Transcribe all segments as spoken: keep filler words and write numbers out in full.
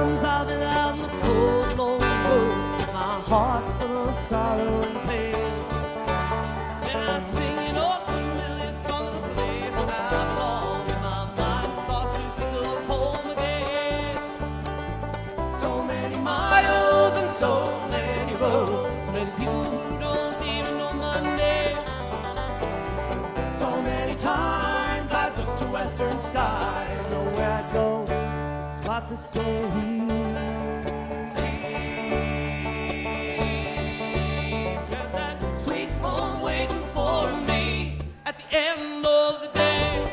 times I've been out in the cold, lonely road, my heart full of sorrow and pain. And I sing an old familiar song of the place I belong, and my mind starts to think of home again. So many miles and so many roads, so many people who don't even know my name. So many times I've looked to western skies, know where I go, it's what to say. There's that sweet home waiting for me at the end of the day.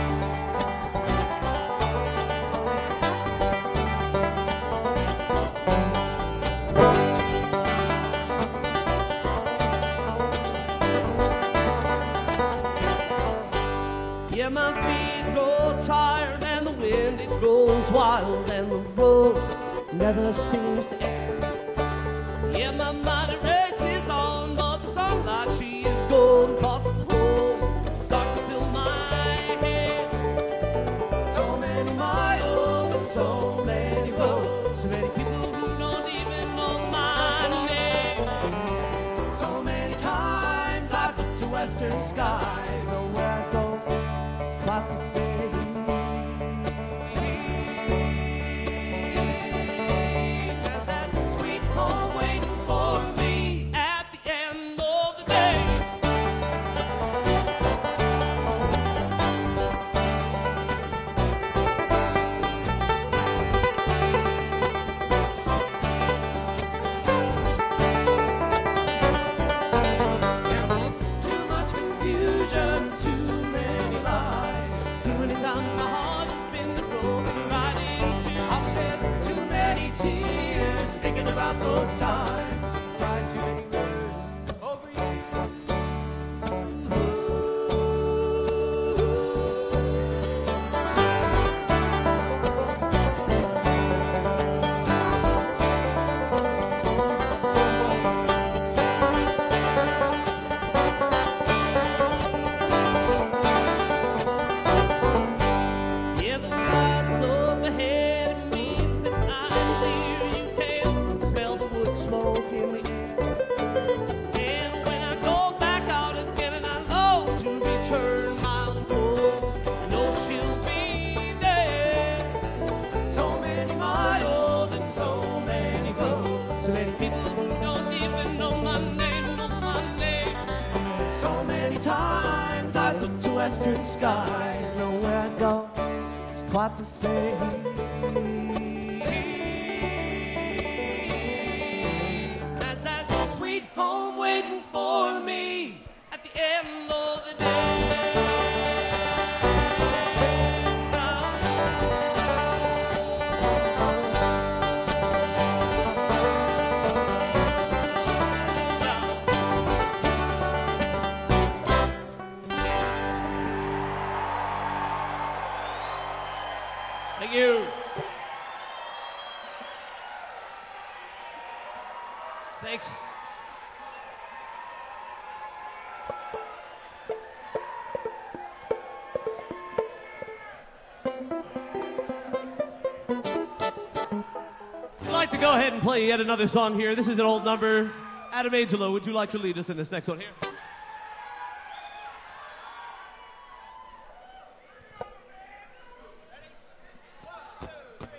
Yeah, my feet grow tired and the wind it grows wild and the road never seems to end. Yeah, my mind it races on, but the sunlight she is golden, caught the road start to fill my head. So many miles and so many roads, so many people who don't even know my name. So many times I've looked to western skies, know where I go, what to say. There's that sweet home waiting for me at the end of the day. And it's too much confusion, too many lies. Too many times my heart has been this broken right into. I've shed too many tears thinking about those times. Cried too many words over you. Yeah, the lights up ahead means that I'm clear. You can smell the wood smoke in the air. And when I go back out again and I know to return mild and cold, I know she'll be there. So many miles and so many roads, so many people who don't even know my name, know my name. So many times I've looked to western skies, know where I go, it's quite the same. There's that sweet home waiting for me at the end of the day. Thank you. Thanks. We'd like to go ahead and play yet another song here. This is an old number. Adam Angelo, would you like to lead us in this next one here?